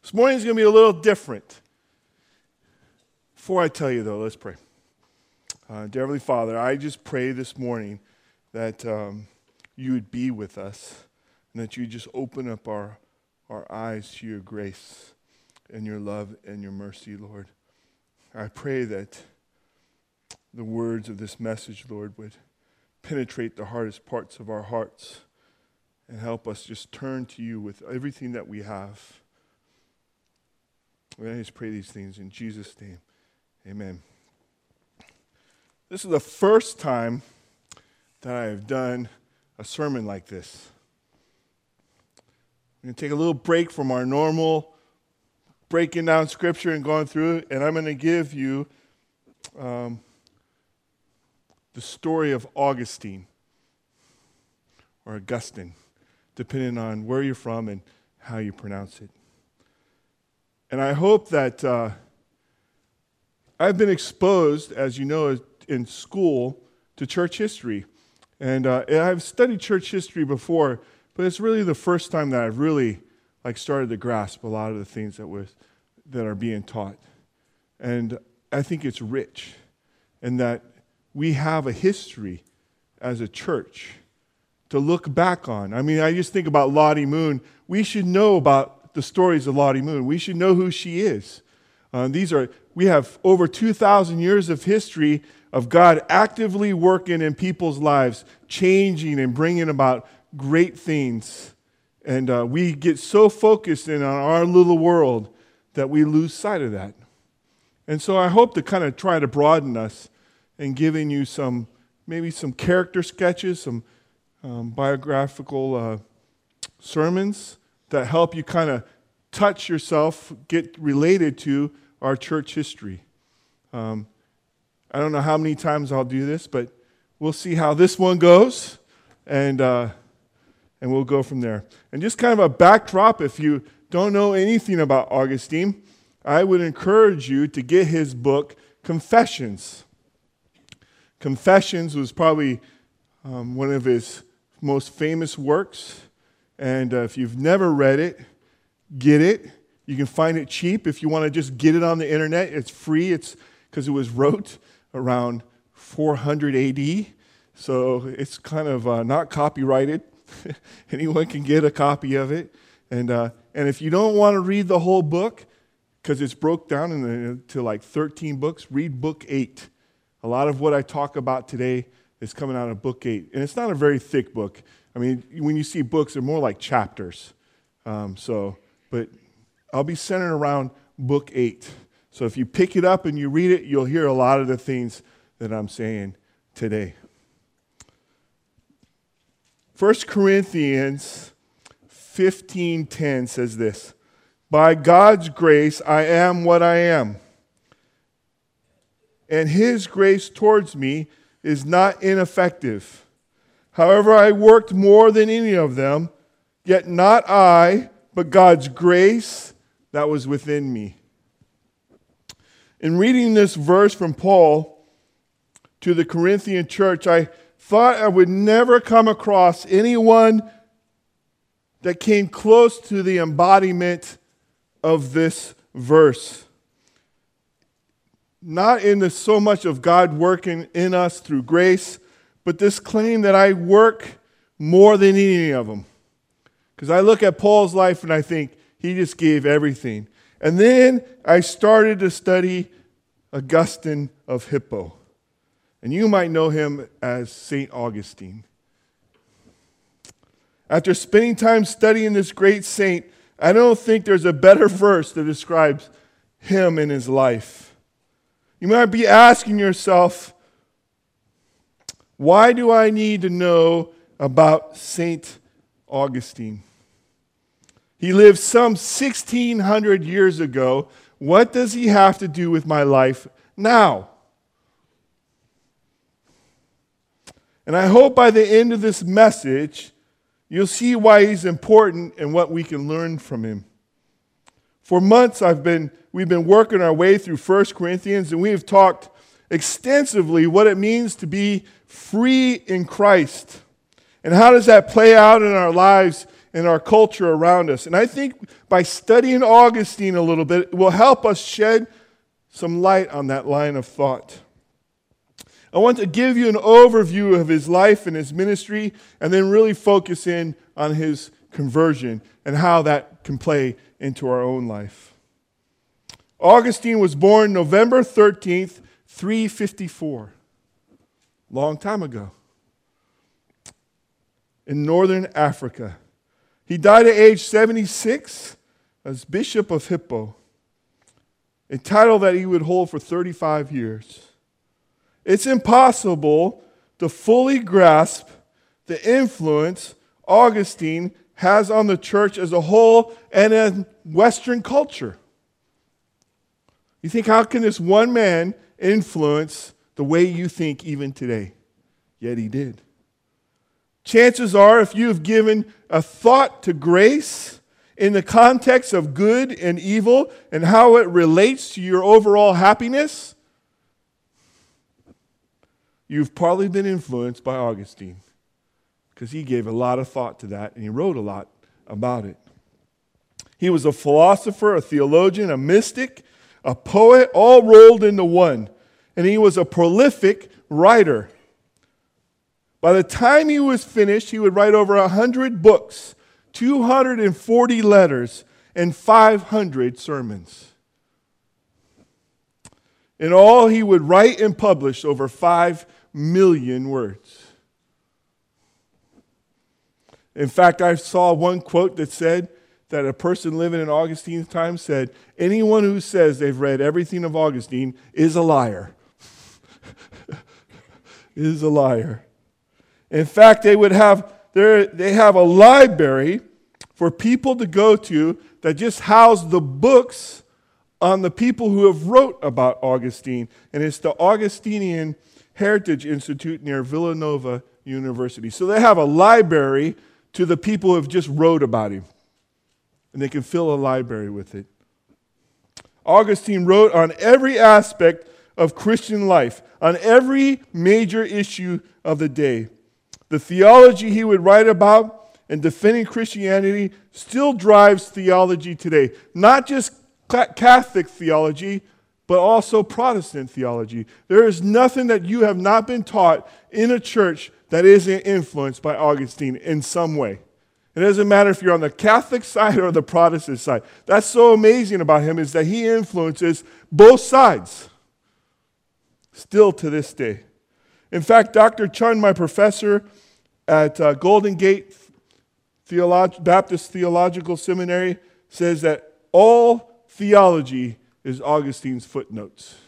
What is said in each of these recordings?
This morning is going to be a little different. Before I tell you, though, let's pray. Dear Heavenly Father, I just pray this morning that you would be with us and that you would just open up our eyes to your grace and your love and your mercy, Lord. I pray that the words of this message, Lord, would penetrate the hardest parts of our hearts and help us just turn to you with everything that we have. I just pray these things in Jesus' name. Amen. This is the first time that I have done a sermon like this. I'm going to take a little break from our normal breaking down Scripture and going through it, and I'm going to give you the story of Augustine, or Augustine, depending on where you're from and how you pronounce it. And I hope that I've been exposed, as you know, in school to church history. And I've studied church history before, but it's really the first time that I've really started to grasp a lot of the things that are being taught. And I think it's rich, and that we have a history as a church to look back on. I mean, I just think about Lottie Moon. We should know about the stories of Lottie Moon. We should know who she is. We have over 2,000 years of history of God actively working in people's lives, changing and bringing about great things. And we get so focused in on our little world that we lose sight of that. And so I hope to kind of try to broaden us and giving you maybe some character sketches, some biographical sermons that help you kind of touch yourself, get related to our church history. I don't know how many times I'll do this, but we'll see how this one goes, and we'll go from there. And just kind of a backdrop, if you don't know anything about Augustine, I would encourage you to get his book, Confessions. Confessions was probably one of his most famous works. And if you've never read it, get it. You can find it cheap if you want to just get it on the internet. It's free. It's because it was wrote around 400 AD. So it's kind of not copyrighted. Anyone can get a copy of it. And if you don't want to read the whole book, because it's broke down into like 13 books, read book 8. A lot of what I talk about today is coming out of book 8. And it's not a very thick book. I mean, when you see books, they're more like chapters. But I'll be centered around book 8. So if you pick it up and you read it, you'll hear a lot of the things that I'm saying today. 1 Corinthians 15:10 says this: "By God's grace I am what I am, and His grace towards me is not ineffective. However, I worked more than any of them, yet not I, but God's grace that was within me." In reading this verse from Paul to the Corinthian church, I thought I would never come across anyone that came close to the embodiment of this verse. Not in so much of God working in us through grace, but this claim that I work more than any of them. Because I look at Paul's life and I think he just gave everything. And then I started to study Augustine of Hippo. And you might know him as St. Augustine. After spending time studying this great saint, I don't think there's a better verse that describes him and his life. You might be asking yourself, why do I need to know about St. Augustine? He lived some 1,600 years ago. What does he have to do with my life now? And I hope by the end of this message, you'll see why he's important and what we can learn from him. For months, we've been working our way through 1 Corinthians, and we have talked extensively what it means to be free in Christ. And how does that play out in our lives in our culture around us. And I think by studying Augustine a little bit, it will help us shed some light on that line of thought. I want to give you an overview of his life and his ministry, and then really focus in on his conversion and how that can play into our own life. Augustine was born November 13th, 354, long time ago, in northern Africa. He died at age 76 as Bishop of Hippo, a title that he would hold for 35 years. It's impossible to fully grasp the influence Augustine has on the church as a whole and in Western culture. You think, how can this one man influence the way you think even today? Yet he did. Chances are, if you have given a thought to grace in the context of good and evil and how it relates to your overall happiness, you've probably been influenced by Augustine, because he gave a lot of thought to that and he wrote a lot about it. He was a philosopher, a theologian, a mystic, a poet, all rolled into one. And he was a prolific writer. By the time he was finished, he would write over 100 books, 240 letters, and 500 sermons. In all, he would write and publish over 5 million words. In fact, I saw one quote that said that a person living in Augustine's time said, anyone who says they've read everything of Augustine is a liar. Is a liar. In fact, they have a library for people to go to that just house the books on the people who have wrote about Augustine. And it's the Augustinian Heritage Institute near Villanova University. So they have a library to the people who have just wrote about him. And they can fill a library with it. Augustine wrote on every aspect of Christian life, on every major issue of the day. The theology he would write about and defending Christianity still drives theology today. Not just Catholic theology, but also Protestant theology. There is nothing that you have not been taught in a church that isn't influenced by Augustine in some way. It doesn't matter if you're on the Catholic side or the Protestant side. That's so amazing about him, is that he influences both sides still to this day. In fact, Dr. Chun, my professor at Golden Gate Baptist Theological Seminary, says that all theology is Augustine's footnotes.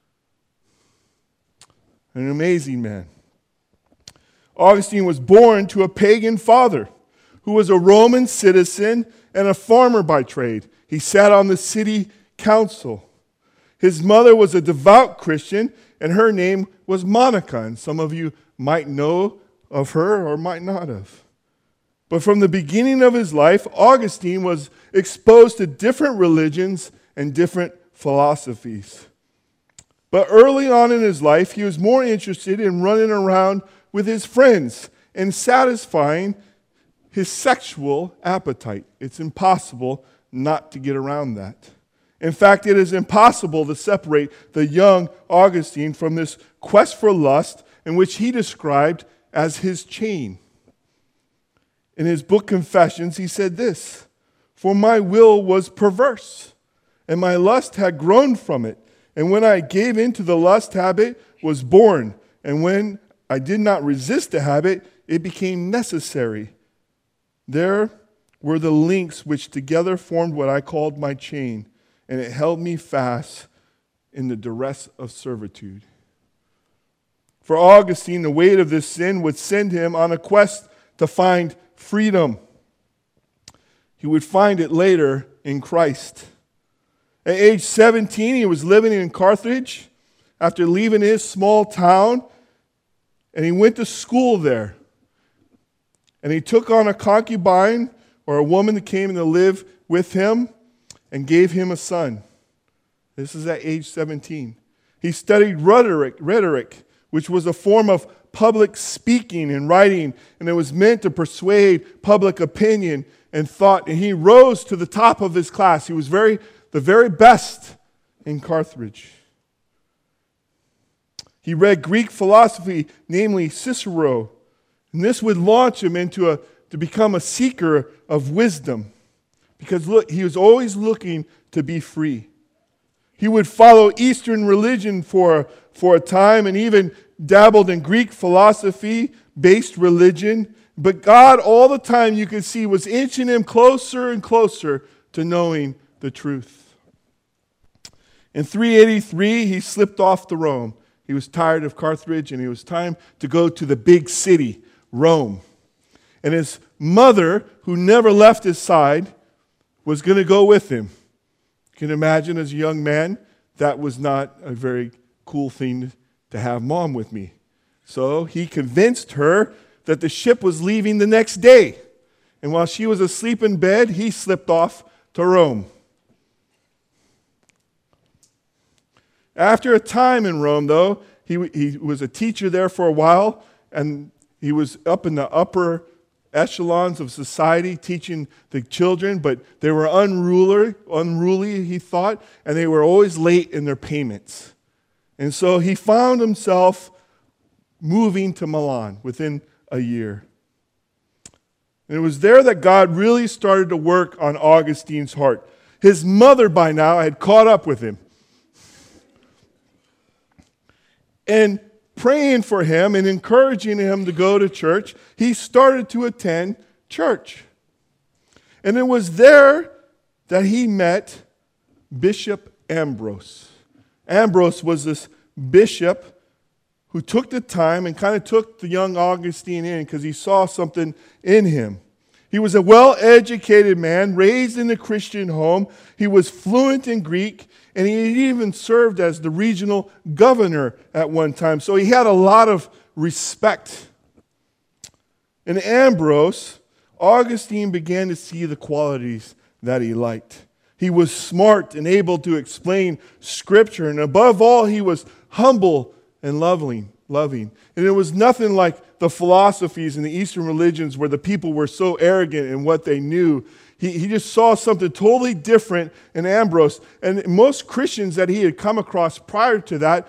An amazing man. Augustine was born to a pagan father who was a Roman citizen and a farmer by trade. He sat on the city council. His mother was a devout Christian, and her name was Monica. And some of you might know of her or might not have. But from the beginning of his life, Augustine was exposed to different religions and different philosophies. But early on in his life, he was more interested in running around with his friends and satisfying his sexual appetite. It's impossible not to get around that. In fact, it is impossible to separate the young Augustine from this quest for lust, in which he described as his chain. In his book Confessions, he said this: "For my will was perverse, and my lust had grown from it. And when I gave in to the lust, habit was born. And when I did not resist the habit, it became necessary. There were the links which together formed what I called my chain, and it held me fast in the duress of servitude." For Augustine, the weight of this sin would send him on a quest to find freedom. He would find it later in Christ. At age 17, he was living in Carthage after leaving his small town, and he went to school there. And he took on a concubine, or a woman that came to live with him, and gave him a son. This is at age 17. He studied rhetoric, which was a form of public speaking and writing, and it was meant to persuade public opinion and thought, and he rose to the top of his class. He was the very best in Carthage. He read Greek philosophy, namely Cicero, and this would launch him to become a seeker of wisdom, because look, he was always looking to be free. He would follow Eastern religion for a time and even dabbled in Greek philosophy-based religion. But God, all the time you could see, was inching him closer and closer to knowing the truth. In 383, he slipped off to Rome. He was tired of Carthage and it was time to go to the big city, Rome. And his mother, who never left his side, was going to go with him. You can imagine as a young man, that was not a very cool thing to have mom with me. So he convinced her that the ship was leaving the next day. And while she was asleep in bed, he slipped off to Rome. After a time in Rome, though, he was a teacher there for a while, and he was up in the upper echelons of society teaching the children, but they were unruly, he thought, and they were always late in their payments. And so he found himself moving to Milan within a year. And it was there that God really started to work on Augustine's heart. His mother by now had caught up with him. And praying for him and encouraging him to go to church, he started to attend church. And it was there that he met Bishop Ambrose. Ambrose was this bishop who took the time and kind of took the young Augustine in because he saw something in him. He was a well-educated man, raised in a Christian home. He was fluent in Greek, and he even served as the regional governor at one time. So he had a lot of respect. In Ambrose, Augustine began to see the qualities that he liked. He was smart and able to explain Scripture, and above all, he was humble and loving. And it was nothing like the philosophies in the Eastern religions where the people were so arrogant in what they knew. He just saw something totally different in Ambrose. And most Christians that he had come across prior to that,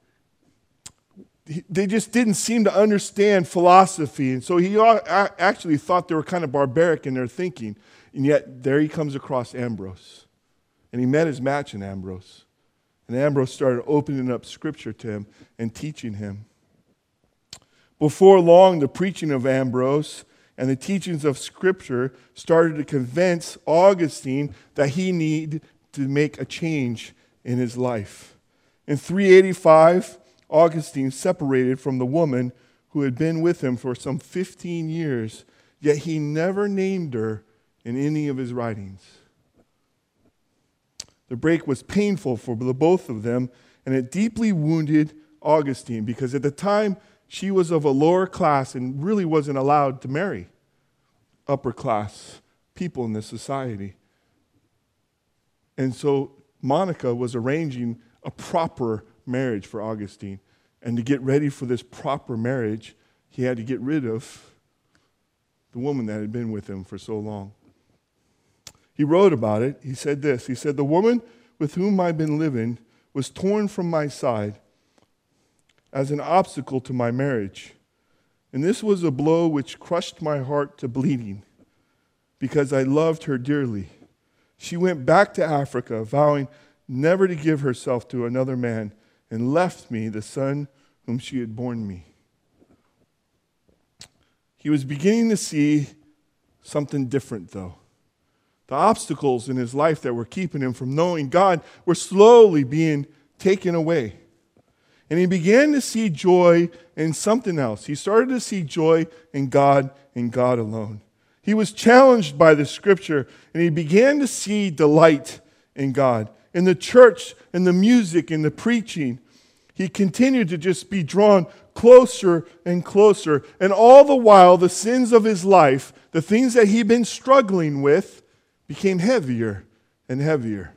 they just didn't seem to understand philosophy. And so he actually thought they were kind of barbaric in their thinking. And yet there he comes across Ambrose. And he met his match in Ambrose. And Ambrose started opening up Scripture to him and teaching him. Before long, the preaching of Ambrose and the teachings of Scripture started to convince Augustine that he needed to make a change in his life. In 385, Augustine separated from the woman who had been with him for some 15 years, yet he never named her in any of his writings. The break was painful for the both of them, and it deeply wounded Augustine because at the time she was of a lower class and really wasn't allowed to marry upper class people in this society. And so Monica was arranging a proper marriage for Augustine. And to get ready for this proper marriage, he had to get rid of the woman that had been with him for so long. He wrote about it. He said this. He said, "The woman with whom I've been living was torn from my side as an obstacle to my marriage. And this was a blow which crushed my heart to bleeding because I loved her dearly. She went back to Africa, vowing never to give herself to another man, and left me the son whom she had borne me." He was beginning to see something different, though. The obstacles in his life that were keeping him from knowing God were slowly being taken away. And he began to see joy in something else. He started to see joy in God and God alone. He was challenged by the Scripture, and he began to see delight in God. In the church, in the music, in the preaching, he continued to just be drawn closer and closer. And all the while, the sins of his life, the things that he'd been struggling with, became heavier and heavier.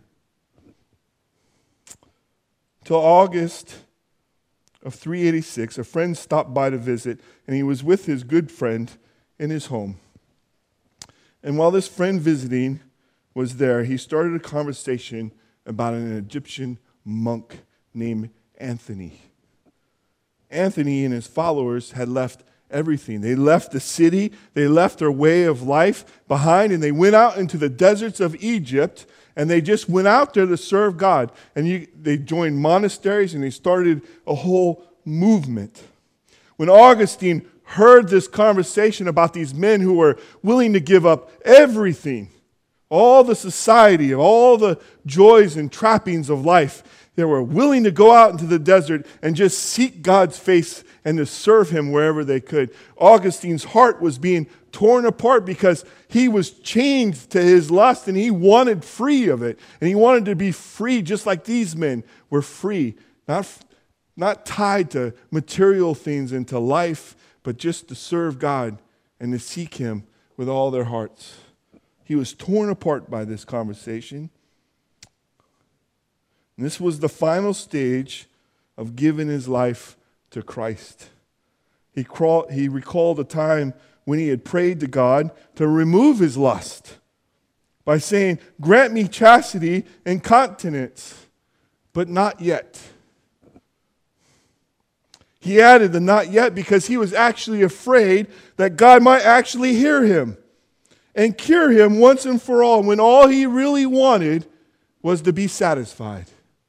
Till August of 386, a friend stopped by to visit, and he was with his good friend in his home. And while this friend visiting was there, he started a conversation about an Egyptian monk named Anthony. Anthony and his followers had left everything. They left the city, they left their way of life behind, and they went out into the deserts of Egypt, and they just went out there to serve God. And they joined monasteries, and they started a whole movement. When Augustine heard this conversation about these men who were willing to give up everything, all the society, all the joys and trappings of life, they were willing to go out into the desert and just seek God's face and to serve Him wherever they could. Augustine's heart was being torn apart because he was chained to his lust and he wanted free of it. And he wanted to be free just like these men were free. Not tied to material things and to life, but just to serve God and to seek Him with all their hearts. He was torn apart by this conversation. And this was the final stage of giving his life to Christ. He recalled a time when he had prayed to God to remove his lust by saying, "Grant me chastity and continence, but not yet." He added the "not yet" because he was actually afraid that God might actually hear him and cure him once and for all, when all he really wanted was to be satisfied.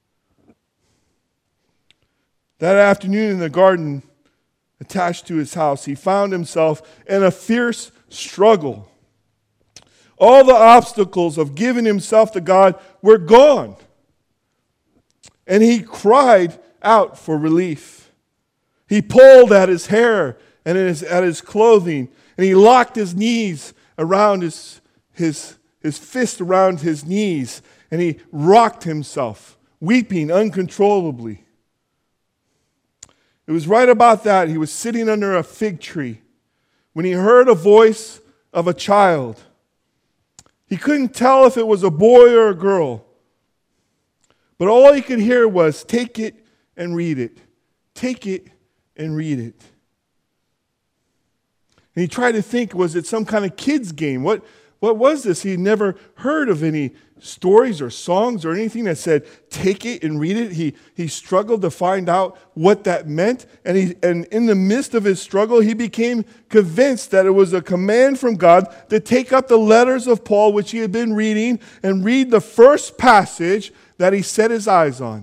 That afternoon in the garden attached to his house, he found himself in a fierce struggle. All the obstacles of giving himself to God were gone. And he cried out for relief. He pulled at his hair and at his clothing, and he locked his knees around his fist around his knees, and he rocked himself, weeping uncontrollably. It was right about that. He was sitting under a fig tree when he heard a voice of a child. He couldn't tell if it was a boy or a girl, but all he could hear was, "Take it and read it. Take it and read it." And he tried to think, was it some kind of kid's game? What was this? He'd never heard of any stories or songs or anything that said, "Take it and read it." He struggled to find out what that meant. And in the midst of his struggle, he became convinced that it was a command from God to take up the letters of Paul, which he had been reading, and read the first passage that he set his eyes on.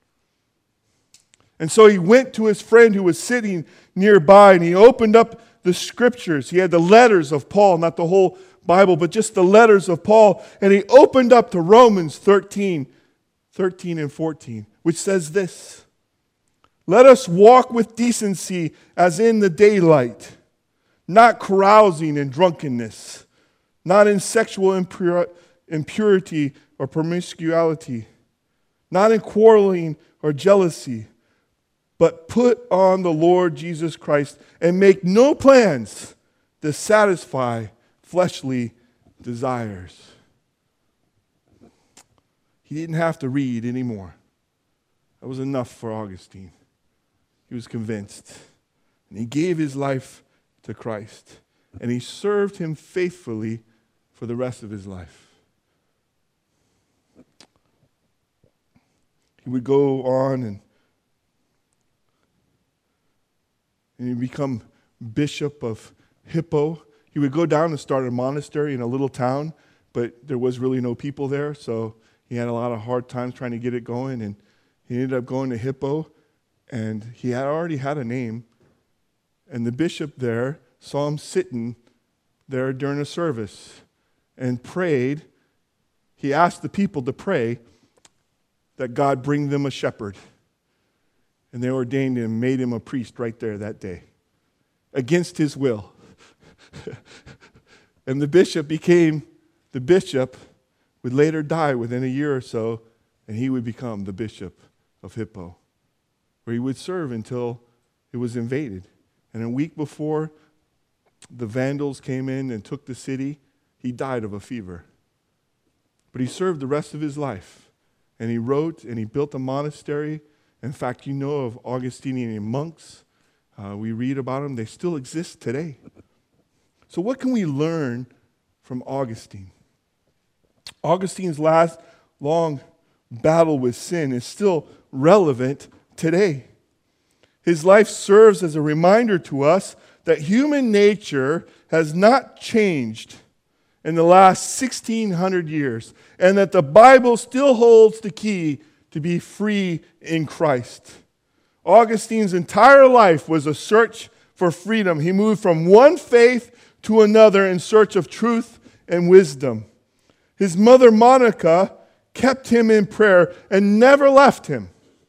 And so he went to his friend who was sitting nearby, and he opened up the scriptures. He had the letters of Paul, not the whole Bible, but just the letters of Paul. And he opened up to Romans 13 and 14, which says this: "Let us walk with decency as in the daylight, not carousing in drunkenness, not in sexual impurity or promiscuity, not in quarreling or jealousy, but put on the Lord Jesus Christ and make no plans to satisfy fleshly desires." He didn't have to read anymore. That was enough for Augustine. He was convinced. And he gave his life to Christ. And he served Him faithfully for the rest of his life. He would go on and he'd become bishop of Hippo. He would go down and start a monastery in a little town, but there was really no people there, so he had a lot of hard times trying to get it going, and he ended up going to Hippo, and he had already had a name, and the bishop there saw him sitting there during a service and prayed. He asked the people to pray that God bring them a shepherd, and they ordained him, made him a priest right there that day, against his will. And the bishop became the bishop, would later die within a year or so, and he would become the bishop of Hippo, where he would serve until it was invaded. And a week before the Vandals came in and took the city, he died of a fever. But he served the rest of his life, and he wrote and he built a monastery. In fact, you know of Augustinian monks. We read about them. They still exist today. So what can we learn from Augustine. Augustine's last long battle with sin is still relevant today. His life serves as a reminder to us that human nature has not changed in the last 1,600 years, and that the Bible still holds the key to be free in Christ. Augustine's entire life was a search for freedom. He moved from one faith to another in search of truth and wisdom. His mother, Monica, kept him in prayer and never left him.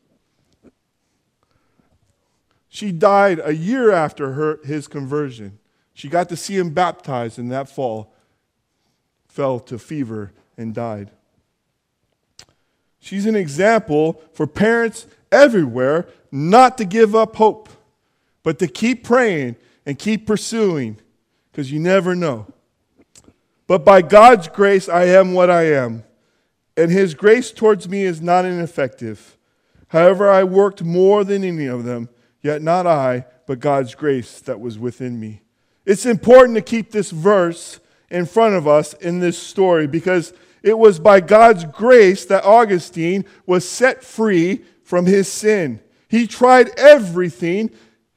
She died a year after his conversion. She got to see him baptized, and that fall fell to fever and died. She's an example for parents everywhere not to give up hope, but to keep praying and keep pursuing, because you never know. But by God's grace, I am what I am, and His grace towards me is not ineffective. However, I worked more than any of them, yet not I, but God's grace that was within me. It's important to keep this verse in front of us in this story, because it was by God's grace that Augustine was set free from his sin. He tried everything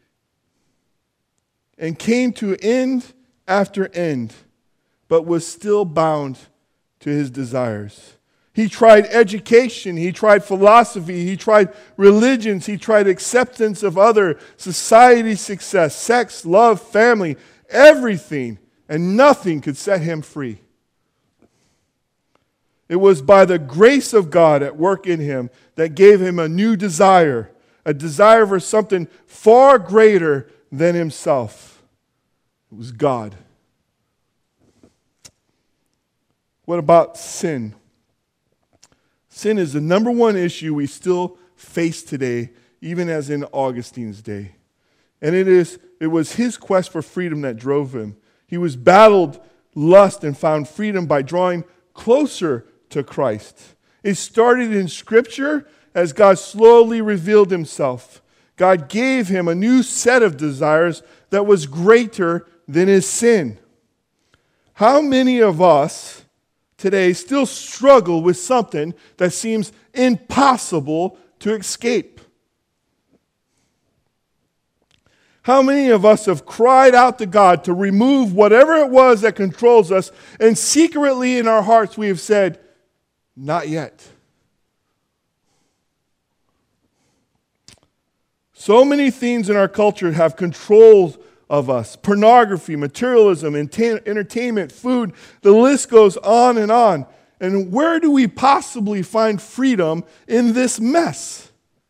and came to end after end, but was still bound to his desires. He tried education, he tried philosophy, he tried religions, he tried acceptance of other, society success, sex, love, family, everything, and nothing could set him free. It was by the grace of God at work in him that gave him a new desire, a desire for something far greater than himself. It was God. What about sin? Sin is the number one issue we still face today, even as in Augustine's day. And it was his quest for freedom that drove him. He was battled lust and found freedom by drawing closer to Christ. It started in Scripture as God slowly revealed himself. God gave him a new set of desires that was greater than his sin. How many of us today still struggle with something that seems impossible to escape? How many of us have cried out to God to remove whatever it was that controls us, and secretly in our hearts we have said, not yet. So many things in our culture have control of us. Pornography, materialism, entertainment, food, the list goes on and on. And where do we possibly find freedom in this mess?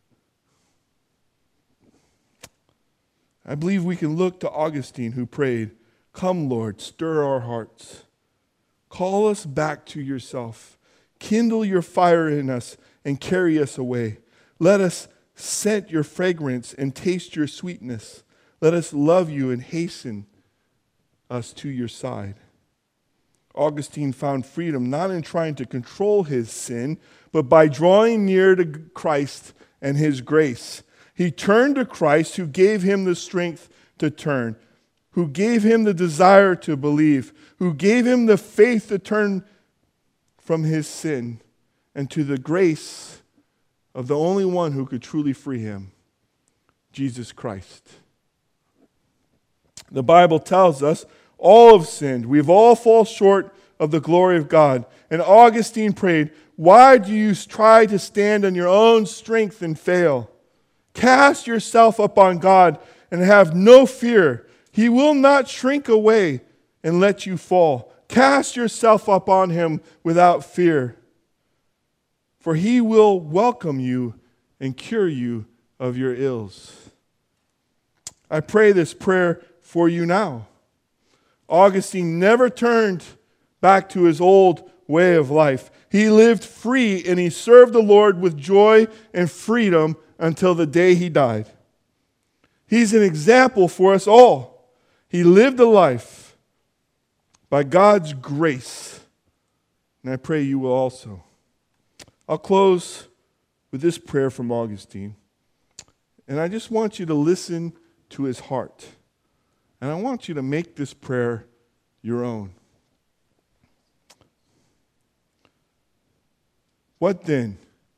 I believe we can look to Augustine, who prayed, "Come, Lord, stir our hearts. Call us back to yourself. Kindle your fire in us and carry us away. Let us scent your fragrance and taste your sweetness. Let us love you and hasten us to your side." Augustine found freedom not in trying to control his sin, but by drawing near to Christ and his grace. He turned to Christ, who gave him the strength to turn, who gave him the desire to believe, who gave him the faith to turn from his sin, and to the grace of the only one who could truly free him, Jesus Christ. The Bible tells us all have sinned. We've all fallen short of the glory of God. And Augustine prayed, "Why do you try to stand on your own strength and fail? Cast yourself upon God and have no fear. He will not shrink away and let you fall. Cast yourself upon him without fear, for he will welcome you and cure you of your ills." I pray this prayer for you now. Augustine never turned back to his old way of life. He lived free and he served the Lord with joy and freedom until the day he died. He's an example for us all. He lived a life by God's grace, and I pray you will also. I'll close with this prayer from Augustine, and I just want you to listen to his heart, and I want you to make this prayer your own. What then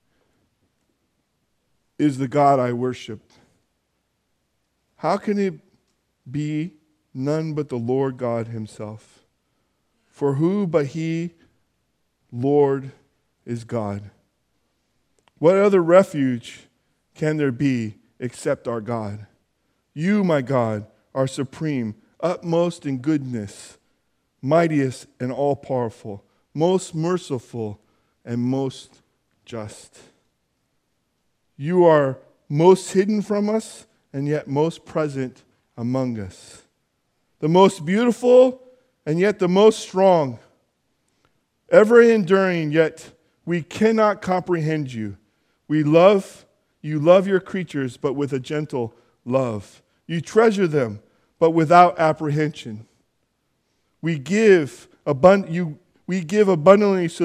is the God I worship? How can it be none but the Lord God himself? For who but he, Lord, is God? What other refuge can there be except our God? You, my God, are supreme, utmost in goodness, mightiest and all-powerful, most merciful and most just. You are most hidden from us and yet most present among us. The most beautiful and yet the most strong. Ever enduring, yet we cannot comprehend you. You love your creatures, but with a gentle love. You treasure them, but without apprehension. We give abundantly so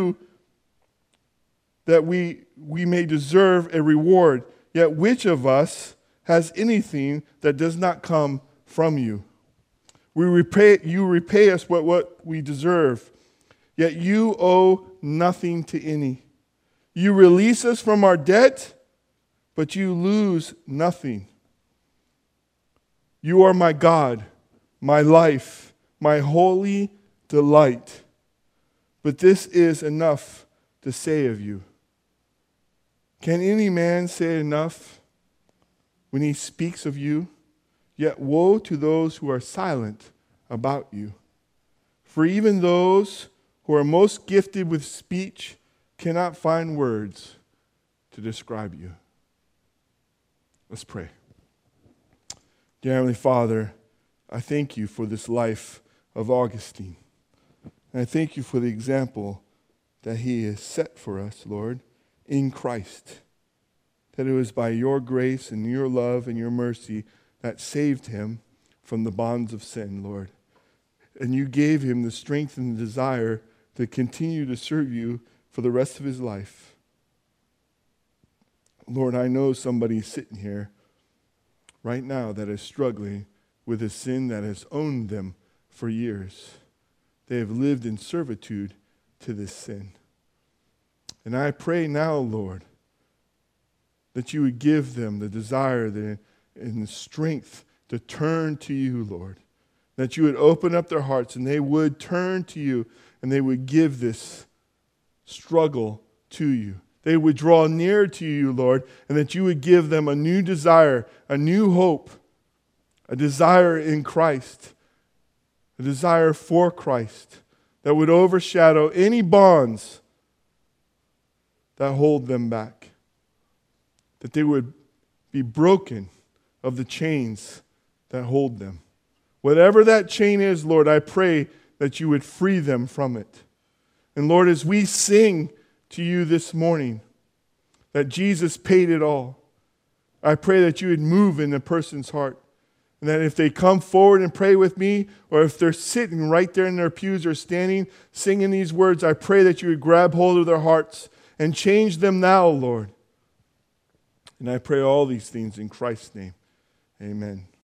that we may deserve a reward. Yet which of us has anything that does not come from you? You repay us what we deserve, yet you owe nothing to any. You release us from our debt, but you lose nothing. You are my God, my life, my holy delight. But this is enough to say of you. Can any man say enough when he speaks of you? Yet woe to those who are silent about you. For even those who are most gifted with speech cannot find words to describe you. Let's pray. Dear Heavenly Father, I thank you for this life of Augustine. And I thank you for the example that he has set for us, Lord, in Christ. That it was by your grace and your love and your mercy that saved him from the bonds of sin, Lord. And you gave him the strength and the desire to continue to serve you for the rest of his life. Lord, I know somebody sitting here right now that is struggling with a sin that has owned them for years. They have lived in servitude to this sin. And I pray now, Lord, that you would give them the desire and the strength to turn to you, Lord. That you would open up their hearts and they would turn to you and they would give this struggle to you. They would draw near to you, Lord, and that you would give them a new desire, a new hope, a desire in Christ, a desire for Christ that would overshadow any bonds that hold them back. That they would be broken of the chains that hold them. Whatever that chain is, Lord, I pray that you would free them from it. And Lord, as we sing to you this morning, that Jesus paid it all, I pray that you would move in a person's heart. And that if they come forward and pray with me, or if they're sitting right there in their pews or standing, singing these words, I pray that you would grab hold of their hearts and change them now, Lord. And I pray all these things in Christ's name. Amen.